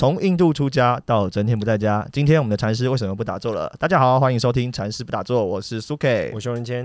从印度出家到整天不在家，今天我们的禅师为什么不打坐了？大家好，欢迎收听禅师不打坐，我是苏 K， 我熊仁谦。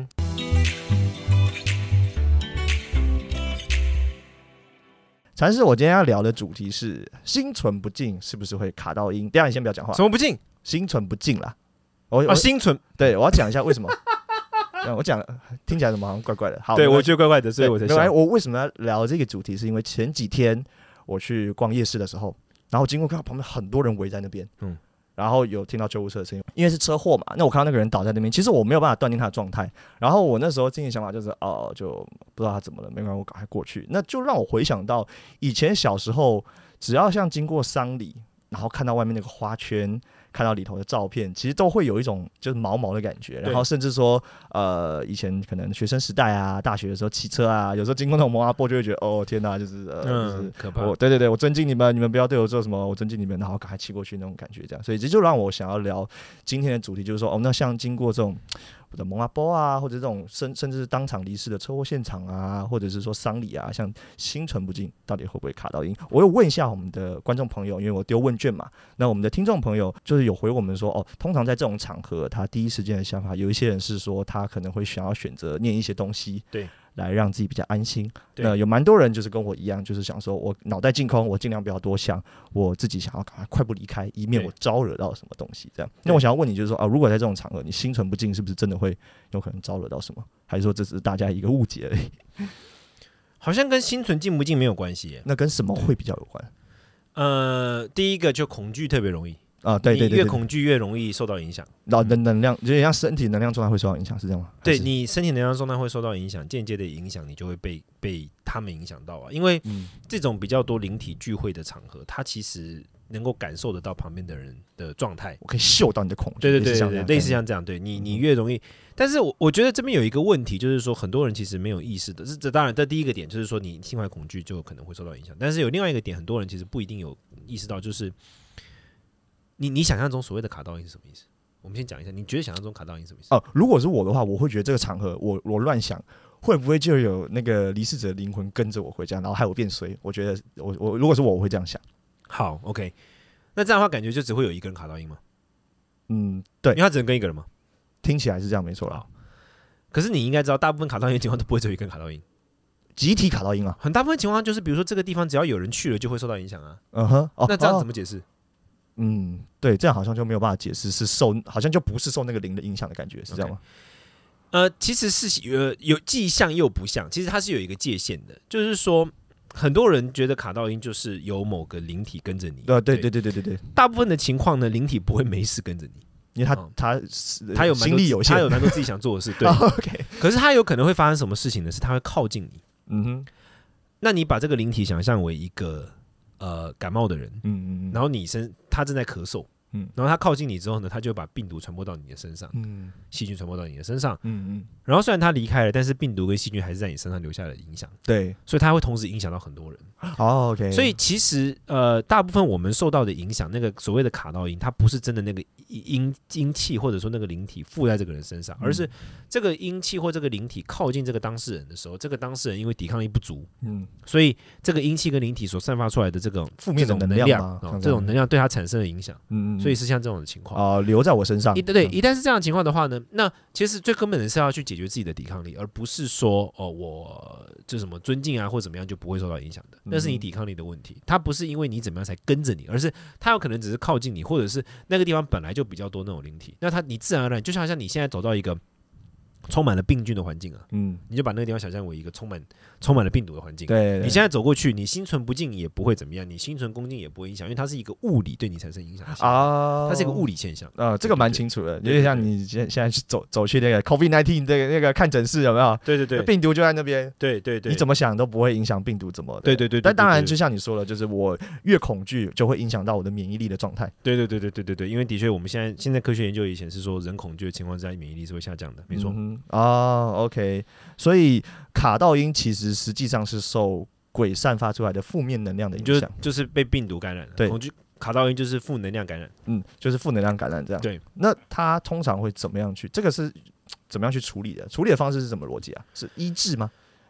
禅师，我今天要聊的主题是心存不净是不是会卡到阴？等一下你先不要讲话。 什么不净？ 心存不净啦。 心存。 对，我要讲一下为什么。我讲听起来怎么好像怪怪的。好， 对，我觉得怪怪的，所以我才想。 我为什么要聊这个主题？是因为前几天我去逛夜市的时候，然后经过看到旁边很多人围在那边，然后有听到救护车的声音，因为是车祸嘛。那我看到那个人倒在那边，其实我没有办法断定他的状态。然后我那时候心里想法就是，就不知道他怎么了，没关系，我赶快过去。那就让我回想到以前小时候，只要像经过丧礼，然后看到外面那个花圈，看到里头的照片，其实都会有一种就是毛毛的感觉。然后甚至说，以前可能学生时代啊，大学的时候骑车啊，有时候经过那种摩阿波，就会觉得哦天哪，就是可怕。 对，我尊敬你们，你们不要对我做什么，我尊敬你们，然后赶快骑过去那种感觉，这样。所以这就让我想要聊今天的主题，就是说，那像经过这种的蒙阿波啊，或者这种甚至是当场离世的车祸现场啊，或者是说丧礼啊，像心存不净，到底会不会卡到阴？我有问一下我们的观众朋友，因为我丢问卷嘛，那我们的听众朋友就是有回我们说，通常在这种场合，他第一时间的想法，有一些人是说他可能会想要选择念一些东西，对，来让自己比较安心。那有蛮多人就是跟我一样，就是想说我脑袋净空，我尽量不要多想，我自己想要赶快快步离开，以免我招惹到什么东西。这样，那我想要问你，就是说如果在这种场合，你心存不净，是不是真的会有可能招惹到什么？还是说这只是大家一个误解而已？ 好像跟心存净不净没有关系耶。 那跟什么会比较有关？ 第一个就恐惧特别容易。 对， 你越恐惧越容易受到影响， 能量有点像身体能量状态会受到影响，是这样吗？ 对，你身体能量状态会受到影响，间接的影响你就会被他们影响到啊。因为这种比较多灵体聚会的场合，它其实能够感受得到旁边的人的状态， 我可以嗅到你的恐惧。 对，类似像这样，对你越容易。但是我觉得这边有一个问题，就是说很多人其实没有意识的，当然，这第一个点就是说你心怀恐惧就可能会受到影响。但是有另外一个点，很多人其实不一定有意识到，就是你想象中所谓的卡到阴是什么意思？我们先讲一下，你觉得想象中卡到阴是什么意思？ 如果是我的话，我会觉得这个场合我乱想，会不会就有那个离世者的灵魂跟着我回家，然后害我变衰？我觉得我如果是我会这样想。 好 ，OK， 那这样的话感觉就只会有一个人卡到阴吗？ 对， 因为他只能跟一个人吗？ 听起来是这样，没错啦。 可是你应该知道，大部分卡到阴的情况都不会只有一个人卡到阴， 集体卡到阴啊。 很大部分情况就是，比如说这个地方只要有人去了，就会受到影响啊。那这样怎么解释？ 对，这样好像就没有办法解释，好像就不是受那个灵的影响的感觉，是这样吗？ 其实是有既像又不像，其实它是有一个界限的，就是说，很多人觉得卡到阴就是有某个灵体跟着你， 对。 大部分的情况呢，灵体不会没事跟着你， 因为他有心力有限， 他有蛮多自己想做的事，对。 OK， 可是他有可能会发生什么事情呢？是他会靠近你，那你把这个灵体想象为一个感冒的人，然后他正在咳嗽，然后他靠近你之后呢，他就把病毒传播到你的身上，细菌传播到你的身上，然后虽然他离开了，但是病毒跟细菌还是在你身上留下了影响，对，所以他会同时影响到很多人。 OK， 所以其实大部分我们受到的影响，那个所谓的卡到阴，它不是真的那个阴气或者说那个灵体附在这个人身上，而是这个阴气或这个灵体靠近这个当事人的时候，这个当事人因为抵抗力不足，所以这个阴气跟灵体所散发出来的这种负面的能量， 这种能量对他产生了影响，所以是像这种的情况留在我身上。 对，一旦是这样的情况的话呢，那其实最根本的是要去解决自己的抵抗力，而不是说我就什么尊敬啊或怎么样就不会受到影响的。那是你抵抗力的问题，它不是因为你怎么样才跟着你，而是它有可能只是靠近你，或者是那个地方本来就比较多那种灵体，那你自然而然就像你现在走到一个充满了病菌的环境啊，你就把那个地方想象为一个充满了病毒的环境。对，你现在走过去，你心存不净也不会怎么样，你心存恭敬也不会影响，因为它是一个物理对你产生影响的它是一个物理现象。 这个蛮清楚的，有点像你现在去走去那个 COVID-19 那个看诊室有没有？对，病毒就在那边。对，你怎么想都不会影响病毒怎么的。对。但当然，就像你说的，就是我越恐惧，就会影响到我的免疫力的状态。对， 因为的确我们现在科学研究也显示说，人恐惧的情况下，免疫力是会下降的，没错。 OK， 所以卡到阴其实实际上是受鬼散发出来的负面能量的影响， 就是被病毒感染了。对，恐惧卡到阴就是负能量感染， 就是负能量感染这样。 对， 那他通常会怎么样去？这个是怎么样去处理的？处理的方式是什么逻辑啊？是医治吗？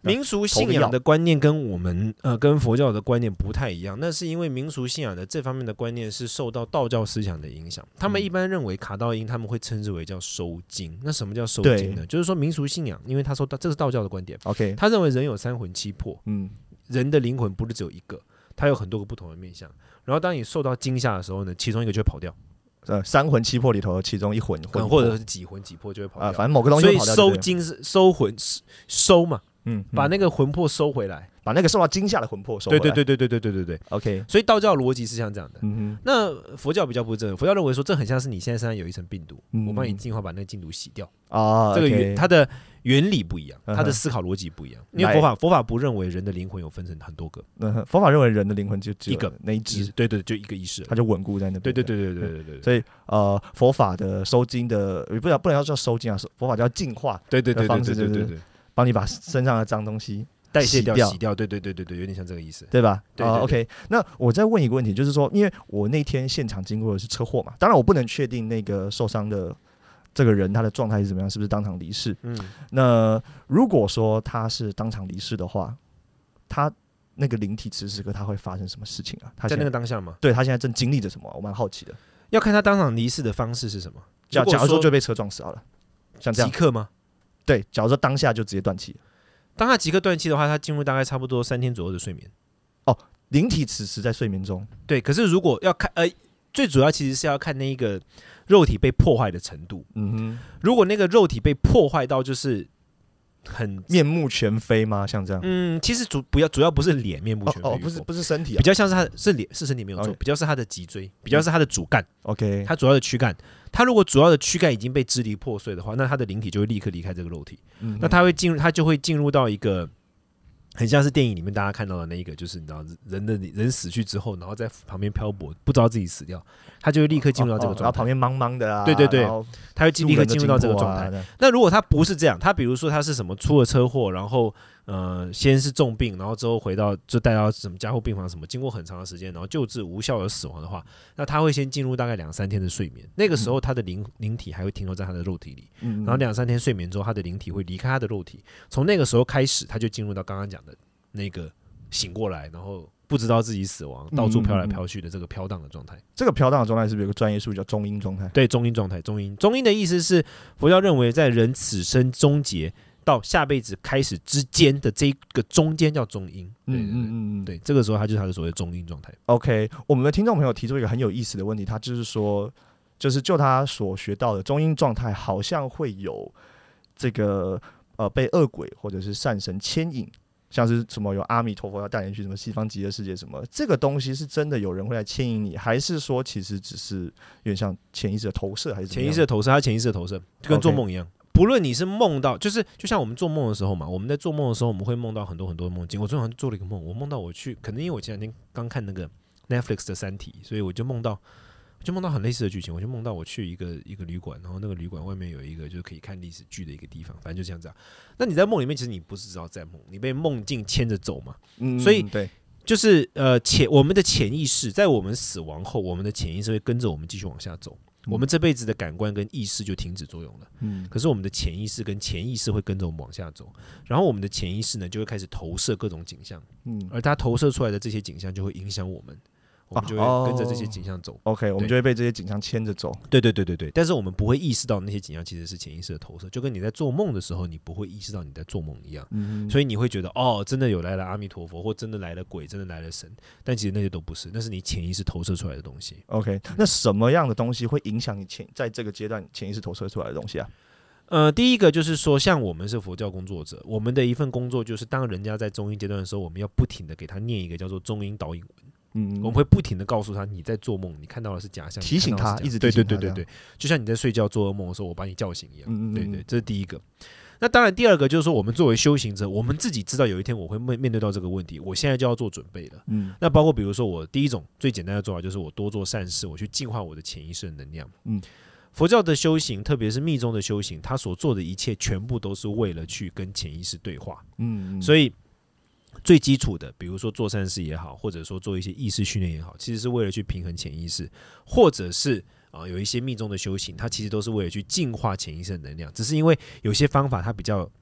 民俗信仰的观念跟我们跟佛教的观念不太一样，那是因为民俗信仰的这方面的观念是受到道教思想的影响。他们一般认为卡道音他们会称之为叫收精。那什么叫收精呢？就是说民俗信仰，因为他说这是道教的观点 ，OK， 他认为人有三魂七魄，人的灵魂不是只有一个，它有很多个不同的面向。然后当你受到惊吓的时候呢，其中一个就会跑掉。 三魂七魄里头的其中一魂， 或者是几魂几魄就会跑掉， 反正某个东西会跑掉。 所以收精是收魂收嘛，把那个魂魄收回来， 把那个受到惊吓的魂魄收回来。 对 ，OK。 所以道教的逻辑是像这样的。那佛教比较不是这样，佛教认为说这很像是你现在身上有一层病毒，我帮你净化，把那个病毒洗掉啊。这个它的原理不一样，它的思考逻辑不一样。因为佛法不认为人的灵魂有分成很多个， 佛法认为人的灵魂就只有一个那一只， 对，就一个意识， 它就稳固在那边。 对。 所以佛法的收精的不能要叫收精啊，佛法叫净化。 对， 帮你把身上的脏东西代谢掉、洗掉。对，有点像这个意思， 对吧？ 对 ，OK。那我再问一个问题，就是说，因为我那天现场经过的是车祸嘛，当然我不能确定那个受伤的这个人他的状态是怎么样，是不是当场离世？那如果说他是当场离世的话，他那个灵体此时此刻他会发生什么事情啊？他在那个当下吗？ 对，他现在正经历着什么？我蛮好奇的。 要看他当场离世的方式是什么。 假如说就被车撞死好了，像这样即刻吗？ 对，假如说当下就直接断气了。 当他即刻断气的话，他进入大概差不多3天左右的睡眠。 灵体此时在睡眠中。 对，可是如果要看，最主要其实是要看那个肉体被破坏的程度。如果那个肉体被破坏到就是很面目全非吗？像这样？ 其实主要不是脸面目全非， 不是身体啊， 比较像是他是脸是身体没有错，比较是他的脊椎，比较是他的主干。 OK， 他主要的躯干，他如果主要的躯干已经被支离破碎的话，那他的灵体就会立刻离开这个肉体。那他就会进入到一个很像是电影里面大家看到的那一个，就是你知道人死去之后，然后在旁边漂泊，不知道自己死掉，他就会立刻进入到这个状态。 然后旁边茫茫的啊， 对，他会立刻进入到这个状态。那如果他不是这样，他比如说他是什么出了车祸，然后先是重病，然后之后就带到什么加护病房什么，经过很长的时间，然后救治无效而死亡的话，那他会先进入大概2-3天的睡眠。那个时候他的灵体还会停留在他的肉体里，然后2-3天睡眠之后，他的灵体会离开他的肉体。从那个时候开始，他就进入到刚刚讲的那个醒过来，然后不知道自己死亡，到处飘来飘去的这个飘荡的状态。这个飘荡的状态是不是有个专业术语叫中阴状态？ 对，中阴状态。中阴的意思是佛教认为在人此生终结到下辈子开始之间的这个中间叫中阴。对，这个时候他就是他的所谓中阴状态。 OK， 我们的听众朋友提出一个很有意思的问题，他就是说，就他所学到的中阴状态，好像会有这个被恶鬼或者是善神牵引。像是什么有阿弥陀佛要带你去什么西方极乐世界什么，这个东西是真的有人会来牵引你，还是说其实只是有点像潜意识的投射，还是潜意识的投射？它潜意识的投射就跟做梦一样。不论你是梦到，就像我们做梦的时候嘛，我们在做梦的时候，我们会梦到很多很多的梦境。我昨天做了一个梦，我梦到我去，可能因为我前2天刚看那个 Netflix 的3体，所以我就梦到很类似的剧情。我就梦到我去一个旅馆，然后那个旅馆外面有一个就是可以看历史剧的一个地方，反正就这样子。那你在梦里面，其实你不是知道在梦，你被梦境牵着走嘛。所以对， 就是我们的潜意识在我们死亡后，我们的潜意识会跟着我们继续往下走。我们这辈子的感官跟意识就停止作用了。可是我们的潜意识跟潜意识会跟着我们往下走，然后我们的潜意识呢就会开始投射各种景象。而它投射出来的这些景象就会影响我们。我们就会跟着这些景象走。 OK， 我们就会被这些景象牵着走。 对，但是我们不会意识到那些景象其实是潜意识的投射，就跟你在做梦的时候，你不会意识到你在做梦一样。所以你会觉得真的有来了阿弥陀佛，或真的来了鬼，真的来了神，但其实那些都不是，那是你潜意识投射出来的东西。 OK， 那什么样的东西会影响你在这个阶段潜意识投射出来的东西啊？ 第一个就是说，像我们是佛教工作者，我们的一份工作就是，当人家在中阴阶段的时候，我们要不停的给他念一个叫做中阴导引文。我们会不停的告诉他，你在做梦，你看到的是假象， 提醒他，一直提醒他。 对，就像你在睡觉做噩梦的时候，我把你叫醒一样。对，这是第一个。那当然，第二个就是说，我们作为修行者，我们自己知道有一天我会面对到这个问题，我现在就要做准备了。那包括比如说，我第一种最简单的做法就是我多做善事，我去净化我的潜意识的能量。佛教的修行，特别是密宗的修行，他所做的一切全部都是为了去跟潜意识对话。所以最基础的，比如说做善事也好，或者说做一些意识训练也好，其实是为了去平衡潜意识，或者是有一些密宗的修行，它其实都是为了去净化潜意识的能量。只是因为有些方法它比较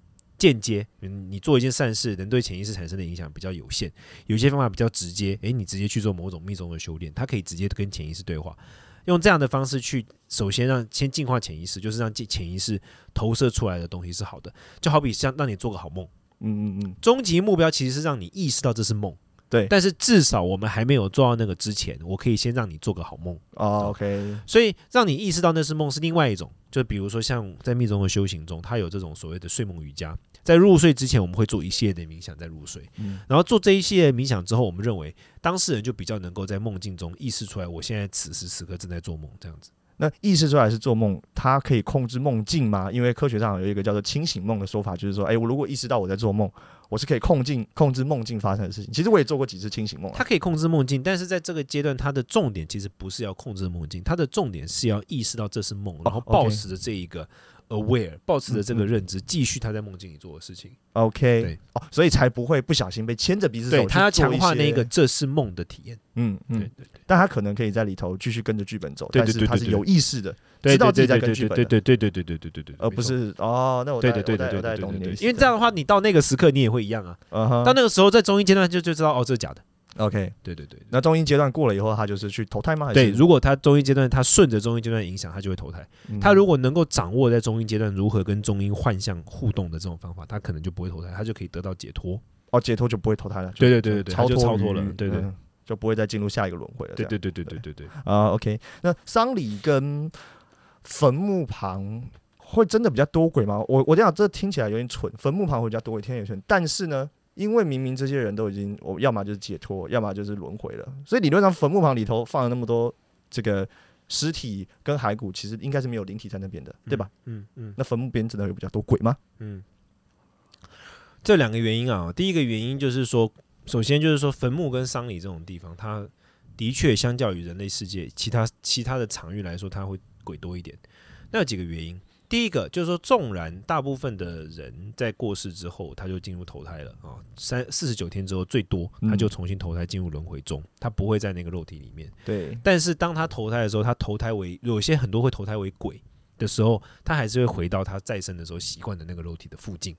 间接，你做一件善事，能对潜意识产生的影响比较有限；有些方法比较直接，你直接去做某种密宗的修炼，它可以直接跟潜意识对话。用这样的方式去，首先先净化潜意识，就是让潜意识投射出来的东西是好的，就好比像让你做个好梦。终极目标其实是让你意识到这是梦。 对， 但是至少我们还没有做到那个之前，我可以先让你做个好梦。 OK， 所以让你意识到那是梦是另外一种，就比如说像在密宗的修行中，它有这种所谓的睡梦瑜伽，在入睡之前我们会做一系列的冥想再入睡，然后做这一系列冥想之后，我们认为当事人就比较能够在梦境中意识出来，我现在此时此刻正在做梦这样子。 那意识出来是做梦，它可以控制梦境吗？因为科学上有一个叫做清醒梦的说法，就是说，我如果意识到我在做梦，我是可以控制梦境发生的事情。其实我也做过几次清醒梦， 它可以控制梦境，但是在这个阶段，它的重点其实不是要控制梦境，它的重点是要意识到这是梦，然后抱持着这一个 aware， 抱持着这个认知，继续他在梦境里做的事情。 OK， 对， 所以才不会不小心被牵着鼻子走。 对，他要强化那个这是梦的体验。 对，但他可能可以在里头继续跟着剧本走， 但是他是有意识的，知道自己在跟剧本的， 对， 而不是那我再懂你的意思。 因为这样的话，你到那个时刻你也会一样啊。到那个时候，在中阴阶段就知道这是假的。 OK， 对， 那中阴阶段过了以后，他就是去投胎吗？还是对，如果他中阴阶段他顺着中阴阶段的影响，他就会投胎。他如果能够掌握在中阴阶段如何跟中阴幻象互动的这种方法，他可能就不会投胎，他就可以得到解脱。 解脱就不会投胎了。 对，他就超脱了。对， 就不会再进入下一个轮回了。 对。 OK， 那丧礼跟坟墓旁会真的比较多鬼吗？我讲这听起来有点蠢，坟墓旁会比较多鬼，听起来有点蠢，但是呢，因为明明这些人都已经，要么就是解脱，要么就是轮回了，所以理论上坟墓旁里头放了那么多这个尸体跟骸骨，其实应该是没有灵体在那边的，对吧？那坟墓边真的有比较多鬼吗？ 这两个原因啊，第一个原因就是说，首先就是说坟墓跟丧礼这种地方，它的确相较于人类世界其他的场域来说，它会鬼多一点。那有几个原因。第一个就是说，纵然大部分的人在过世之后，他就进入投胎了啊，49天之后最多他就重新投胎进入轮回中，他不会在那个肉体里面。 对。 但是当他投胎的时候，他投胎为很多会投胎为鬼的时候，他还是会回到他再生的时候习惯的那个肉体的附近。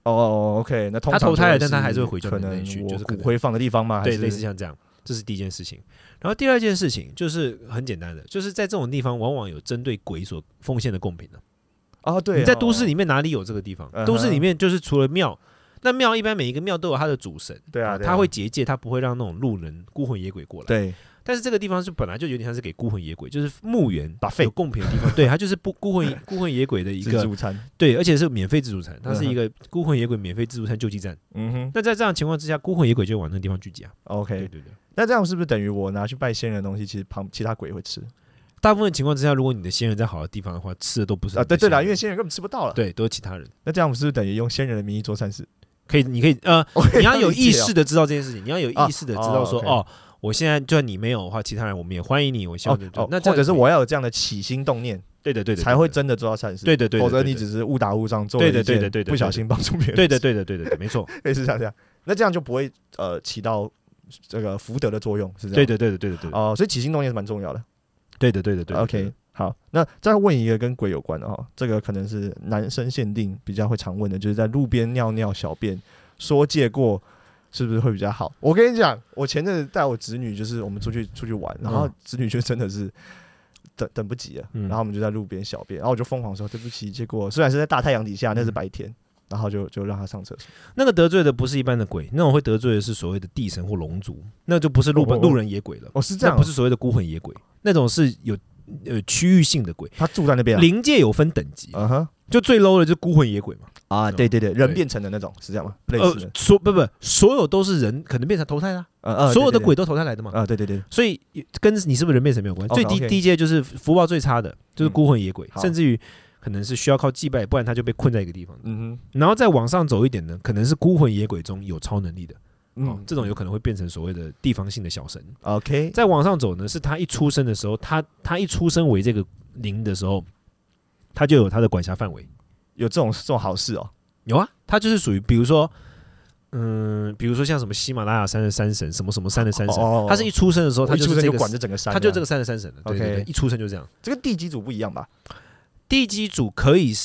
OK， 那通常他投胎了，但他还是会回到人类去，就是骨灰放的地方吗？ 对，类似像这样。这是第一件事情。然后第二件事情就是很简单的，就是在这种地方往往有针对鬼所奉献的贡品对， 你在都市里面哪里有这个地方？都市里面就是除了庙，那庙一般每一个庙都有它的主神， 对啊， 他会结界，他不会让那种路人孤魂野鬼过来。 对， 但是这个地方就本来就有点像是给孤魂野鬼，就是墓园把有贡品的地方，对，它就是孤魂野鬼的一个自助餐， 对，而且是免费自助餐，它是一个孤魂野鬼免费自助餐救济站。那在这样的情况之下，孤魂野鬼就往那个地方聚集啊。 OK， 对。 那这样是不是等于我拿去拜仙人的东西，其实其他鬼会吃？ 大部分情况之下，如果你的仙人在好的地方的话，吃的都不是对啦，因为仙人根本吃不到了， 对，都是其他人。 那这样是不是等于用仙人的名义做善事？ 你可以你要有意识的知道这件事情，你要有意识的知道说我现在就算你没有的话，其他人我们也欢迎你，我希望那或者是我要有这样的起心动念， 对， 才会真的做到善事， 对， 否则你只是误打误撞做了一件不小心帮助别人， 对，没错， 类似像这样，那这样就不会起到这个福德的作用，是这样， 对， 所以起心动念是蛮重要的， 对 ，OK。好，那再问一个跟鬼有关的这个可能是男生限定比较会常问的，就是在路边尿尿小便，说借过是不是会比较好？我跟你讲，我前阵子带我侄女，就是我们出去玩，然后侄女就真的是等不及了，然后我们就在路边小便，然后我就疯狂说对不起，结果虽然是在大太阳底下，那是白天。然后就让他上厕所。 那个得罪的不是一般的鬼，那种会得罪的是所谓的地神或龙族，那就不是路人野鬼了。 是这样， 那不是所谓的孤魂野鬼，那种是有区域性的鬼， 他住在那边。 灵界有分等级，就最 low 的就是孤魂野鬼嘛。 对，人变成的那种是这样吗？类似的。 所有都是人可能变成投胎啦。所有的鬼都投胎来的嘛。 对。 所以跟你是不是人变成没有关系。最低阶就是福报最差的，就是孤魂野鬼，甚至于。可能是需要靠祭拜，不然他就被困在一个地方。然后再往上走一点呢，可能是孤魂野鬼中有超能力的，这种有可能会变成所谓的地方性的小神。 OK， 再往上走呢，是他一出生的时候，他一出生为这个灵的时候，他就有他的管辖范围。 有这种好事哦？ 有啊，他就是属于比如说像什么喜马拉雅山的山神，什么什么山的山神，他是一出生的时候，他就是这个管着整个山， 他就这个山的山神了。对，一出生就这样。 这跟地基主不一样吧？ 地基主可以是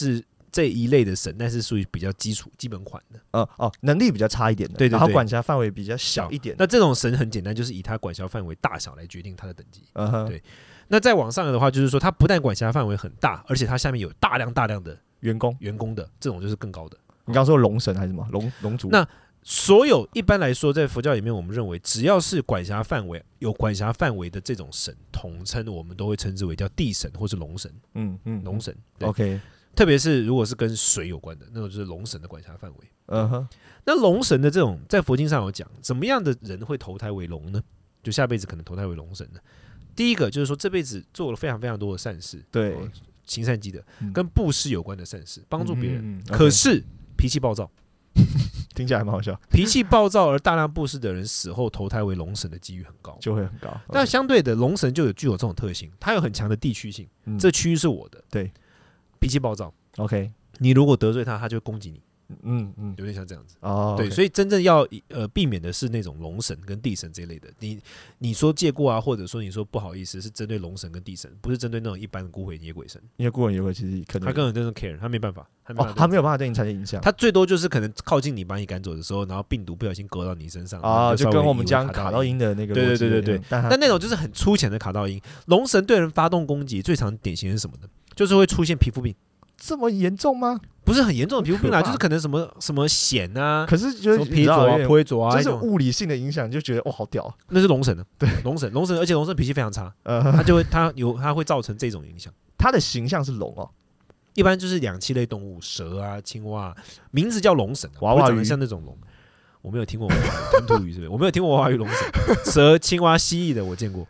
这一类的神，但是属于比较基础基本款的。 能力比较差一点的， 对对对， 然后管辖范围比较小一点。 那这种神很简单，就是以他管辖范围大小来决定他的等级。对。那再往上的话，就是说他不但管辖范围很大，而且他下面有大量的员工的，这种就是更高的。 你刚刚说龙神还是什么龙族？ 那所有一般来说，在佛教里面，我们认为只要是有管辖范围的这种神，统称我们都会称之为叫地神或是龙神。龙神。 OK。 特别是如果是跟水有关的那种，就是龙神的管辖范围。那龙神的这种，在佛经上有讲，怎么样的人会投胎为龙呢？就下辈子可能投胎为龙神呢？第一个就是说，这辈子做了非常非常多的善事， 对， 行善积德，跟布施有关的善事，帮助别人。可是脾气暴躁， 听起来还蛮好笑。 脾气暴躁而大量布施的人，死后投胎为龙神的几率很高， 就会很高。 那相对的，龙神就具有这种特性，它有很强的地区性，这区域是我的， 对， 脾气暴躁。 OK， 你如果得罪他，他就会攻击你。有点像这样子。对，所以真正要避免的是那种龙神跟地神这一类的。你说借过啊，或者说你说不好意思，是针对龙神跟地神，不是针对那种一般的孤魂野鬼神。 因为孤魂野鬼其实可能他根本就是 care， 他没办法， 他没有办法对你产生影响。 他最多就是可能靠近你把你赶走的时候，然后病毒不小心勾到你身上就跟我们讲卡到音的那个对。但那种就是很粗浅的卡到音。龙神对人发动攻击，最常典型是什么呢？就是会出现皮肤病。 这么严重吗？ 不是很严重的皮肤病啦，就是可能什么癣啊， 可是觉得皮灼啊、破灼啊， 就是物理性的影响，就觉得好屌。 那是龙神的，对，龙神，而且龙神脾气非常差，他会造成这种影响。 他的形象是龙哦， 一般就是两栖类动物，蛇啊、青蛙，名字叫龙神， 娃娃鱼长得像那种龙。我没有听过吞吐鱼，是不是？我没有听过娃娃鱼龙神，蛇、青蛙、蜥蜴的我见过。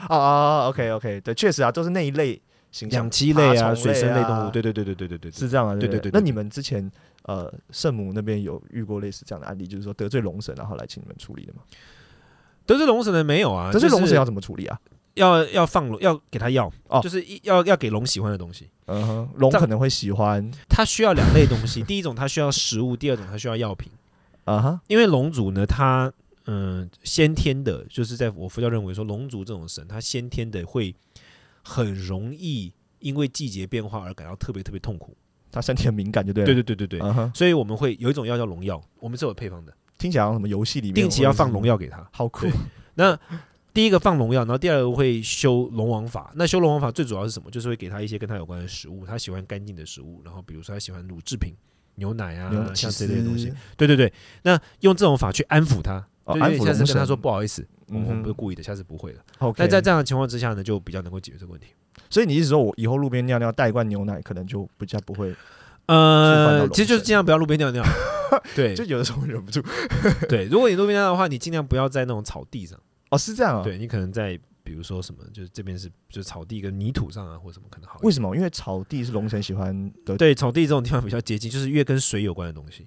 OK， 对，确实啊，都是那一类。 两栖类啊，水生类动物，对， 是这样啊， 对。 那你们之前圣母那边有遇过类似这样的案例，就是说得罪龙神，然后来请你们处理的吗？ 得罪龙神的没有啊， 得罪龙神要怎么处理啊？ 要放龙，要给他药，就是要给龙喜欢的东西。 龙可能会喜欢， 他需要两类东西，第一种他需要食物，第二种他需要药品。因为龙族呢，他先天的，就是在我佛教认为说，龙族这种神，他先天的会很容易因为季节变化而感到特别特别痛苦， 他身体很敏感，就对了。 对，所以我们会有一种药叫龙药，我们是有配方的。 听起来像什么游戏里面定期要放龙药给他， 好酷。 那第一个放龙药，然后第二个会修龙王法。那修龙王法最主要是什么？就是会给他一些跟他有关的食物，他喜欢干净的食物，然后比如说他喜欢乳制品、牛奶啊，像这类的东西。对，那用这种法去安抚他。安抚龙神，下次跟他说不好意思，我们不是故意的，下次不会了。那在这样的情况之下呢，就比较能够解决这个问题。 所以你意思说，我以后路边尿尿带一罐牛奶，可能就比较不会。 其实就是尽量不要路边尿尿。对， 就有的时候忍不住。 对，如果你路边尿尿的话，你尽量不要在那种草地上。 是这样啊。 对，你可能在比如说什么，就是这边就是草地跟泥土上啊，或什么可能好。 为什么？因为草地是龙神喜欢的。 对，草地这种地方比较接近，就是越跟水有关的东西。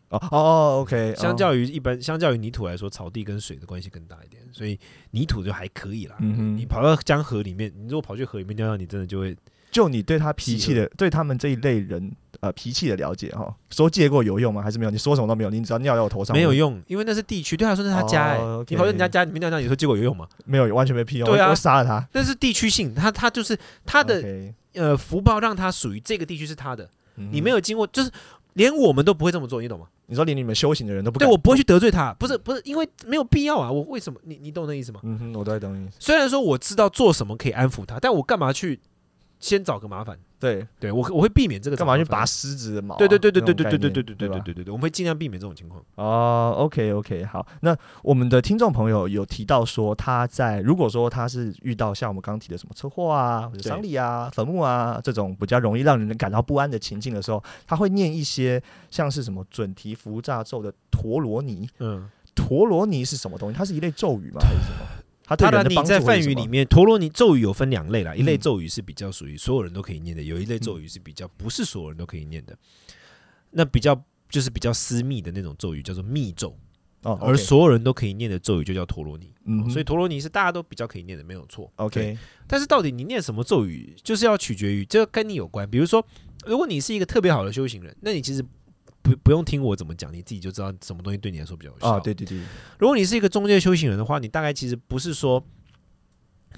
OK。 相较于泥土来说，草地跟水的关系更大一点，所以泥土就还可以啦。你跑到江河里面，你如果跑去河里面尿尿，你真的就会。 就你对他脾气的，对他们这一类人脾气的了解哈，说借过有用吗？还是没有？你说什么都没有，你只要尿在我头上没有用，因为那是地区，对他说那是他家你跑到人家家里面尿尿，你说结果有用吗？ 没有，完全没屁用。 对啊， 我杀了他。 那是地区性，他就是他的福报让他属于这个地区是他的，你没有经过，就是连我们都不会这么做，你懂吗？ 你说连你们修行的人都不敢。 对，我不会去得罪他，不是，因为没有必要啊。我为什么？你懂那意思吗？ 我都在懂你意思。 虽然说我知道做什么可以安抚他，但我干嘛去先找个麻烦？对，我会避免这个。干嘛去拔狮子的毛？ 对，我们会尽量避免这种情况。 OK， 好。那我们的听众朋友有提到说，如果说他是遇到像我们刚刚提的什么车祸啊、或者丧礼啊、坟墓啊这种比较容易让人感到不安的情境的时候，他会念一些像是什么准提符炸咒的陀罗尼。陀罗尼是什么东西？它是一类咒语吗？还是什么？它你在梵语里面，陀罗尼咒语有分两类啦，一类咒语是比较属于所有人都可以念的，有一类咒语是比较不是所有人都可以念的。那比较私密的那种咒语叫做密咒，而所有人都可以念的咒语就叫陀罗尼。所以陀罗尼是大家都比较可以念的，没有错。 OK， 但是到底你念什么咒语，就是要取决于这个跟你有关。比如说，如果你是一个特别好的修行人，那你其实不用听我怎么讲，你自己就知道什么东西对你来说比较有效。 对。 如果你是一个中介修行人的话，你大概其实不是说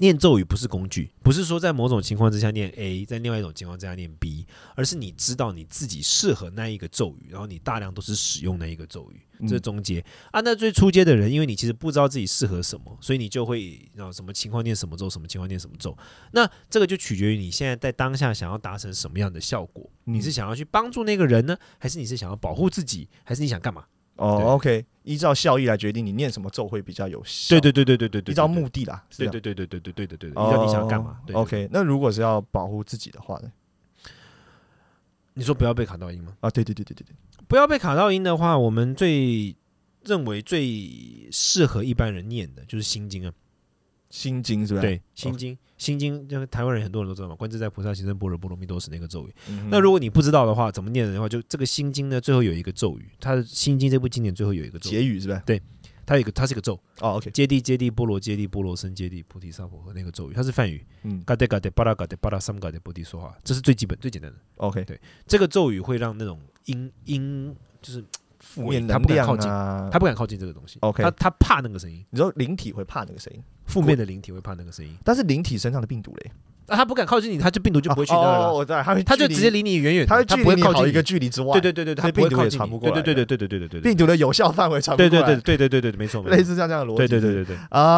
念咒语不是工具，不是说在某种情况之下念 A， 在另外一种情况之下念 B， 而是你知道你自己适合那一个咒语，然后你大量都是使用那一个咒语，这是中阶。那最初阶的人，因为你其实不知道自己适合什么，所以你就会什么情况念什么咒，什么情况念什么咒。那这个就取决于你现在在当下想要达成什么样的效果。你是想要去帮助那个人呢，还是你是想要保护自己，还是你想干嘛 ？OK， 依照效益来决定你念什么咒会比较有效。 对， 依照目的啦。 对，依照你想要干嘛。 OK， 那如果是要保护自己的话呢？ 你说不要被卡到音吗？ 对， 不要被卡到音的话，我们认为最适合一般人念的就是心经啊。 心经是吧？ 对，心经，心经，台湾人很多人都知道嘛，观自在菩萨行深般若波罗蜜多时那个咒语。那如果你不知道的话，怎么念的话，就这个心经呢，最后有一个咒语，它的心经这部经典最后有一个咒语结语是吧？ 对，它是一个咒。 OK， 揭谛揭谛波罗揭谛波罗僧揭谛菩提萨婆诃那个咒语，它是梵语。嘎德嘎德巴拉嘎德巴拉三嘎德波提说话，这是最基本最简单的。 OK， 对，这个咒语会让那种阴就是负面能量他不敢靠近这个东西。 OK， 他怕那个声音。 你说灵体会怕那个声音？ 负面的灵体会怕那个声音， 但是灵体身上的病毒嘞， 他不敢靠近你，他就病毒就不会去那儿了。 我知道， 他就直接离你远远， 他不会靠近一个距离之外。 对，他病毒也传不过来。 对， 病毒的有效范围传不过来。 对，没错， 类似像这样的逻辑。 对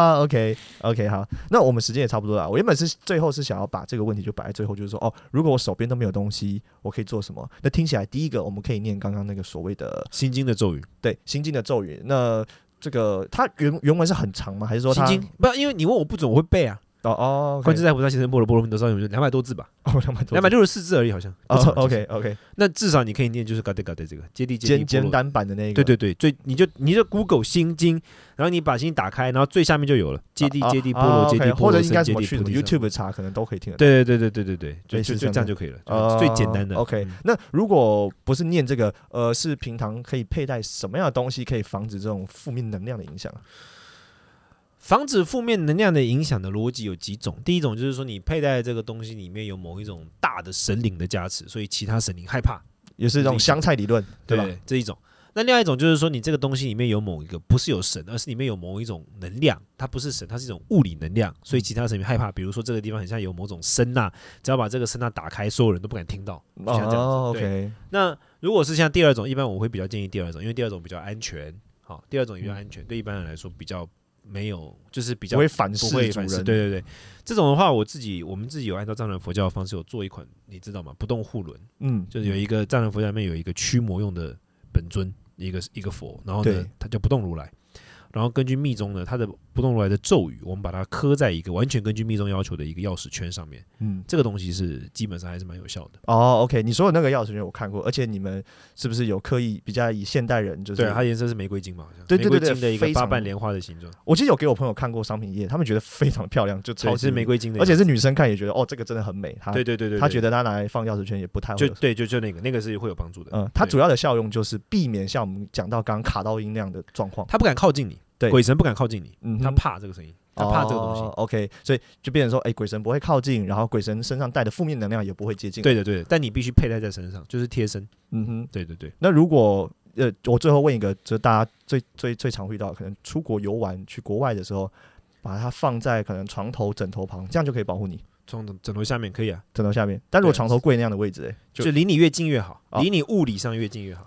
OK， 好，那我们时间也差不多了。我原本是最后是想要把这个问题就摆在最后，就是说如果我手边都没有东西，我可以做什么？那听起来第一个我们可以念刚刚那个所谓的心经的咒语， 对，心经的咒语。那这个它原文是很长吗？还是说它心经不？因为你问我不准，我会背啊。观自在菩萨行深般若波罗蜜多时200多字吧，264字而已，好像。 OK， 那至少你可以念就是嘎德嘎德这个揭谛简单版的那个。 对，你就 Google 心经，然后你把心经打开，然后最下面就有了揭谛揭谛波罗揭谛波罗僧揭谛菩提。 YouTube 查可能都可以听得到。 对，就这样就可以了，最简单的。 OK， 那如果不是念这个，是平常可以佩戴什么样的东西可以防止这种负面能量的影响？ 防止负面能量的影响的逻辑有几种。第一种就是说，你佩戴的这个东西里面有某一种大的神灵的加持，所以其他神灵害怕， 也是这种香菜理论，对吧？ 这一种。那另外一种就是说，你这个东西里面有某一个不是有神，而是里面有某一种能量，它不是神，它是一种物理能量，所以其他神明害怕。比如说这个地方很像有某种声呐，只要把这个声呐打开，所有人都不敢听到，就像这样子。 OK。 那如果是像第二种，一般我会比较建议第二种，因为第二种比较安全。好，第二种也比较安全，对一般人来说比较没有，就是比较不会反噬主人。 对，这种的话，我们自己有按照藏传佛教的方式有做一款，你知道吗？不动护轮，就是有一个藏传佛教里面有一个驱魔用的本尊，一个佛，然后呢，它叫不动如来。然后根据密宗呢，它的不动如来的咒语，我们把它刻在一个完全根据密宗要求的一个钥匙圈上面。这个东西是基本上还是蛮有效的。 OK， 你说的那个钥匙圈我看过，而且你们是不是有刻意比较以现代人就是？ 对，它颜色是玫瑰金嘛，好像。 对， 玫瑰金的一个8瓣莲花的形状。 我其实有给我朋友看过商品页，他们觉得非常漂亮，就超级是玫瑰金的， 而且是女生看也觉得这个真的很美。 对， 她觉得她拿来放钥匙圈也不太会。 就那个是会有帮助的。 它主要的效用就是避免像我们讲到刚刚卡到音那样的状况。 他不敢靠近你。 对， 鬼神不敢靠近你，他怕这个声音，他怕这个东西。 OK， 所以就变成说，鬼神不会靠近，然后鬼神身上带的负面能量也不会接近。 对的，但你必须佩戴在身上，就是贴身。对。 那如果我最后问一个，就是大家最常遇到，可能出国游玩去国外的时候，把它放在可能床头、枕头旁，这样就可以保护你。 枕头下面可以啊， 枕头下面。但如果床头柜那样的位置， 就离你越近越好，离你物理上越近越好。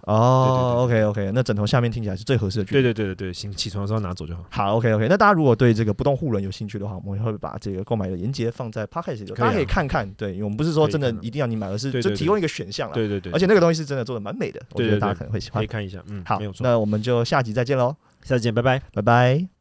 OK， 那枕头下面听起来是最合适的距离。 对，起床的时候拿走就好。 好 ，OK。那大家如果对这个不动护轮有兴趣的话，我们会把这个购买的链接放在 Podcast 里，大家可以看看。对，因为我们不是说真的一定要你买，而是就提供一个选项啦。 对。 而且那个东西是真的做的蛮美的，我觉得大家可能会喜欢。 可以看一下。 好，那我们就下集再见喽。 下次见，拜拜。 拜拜。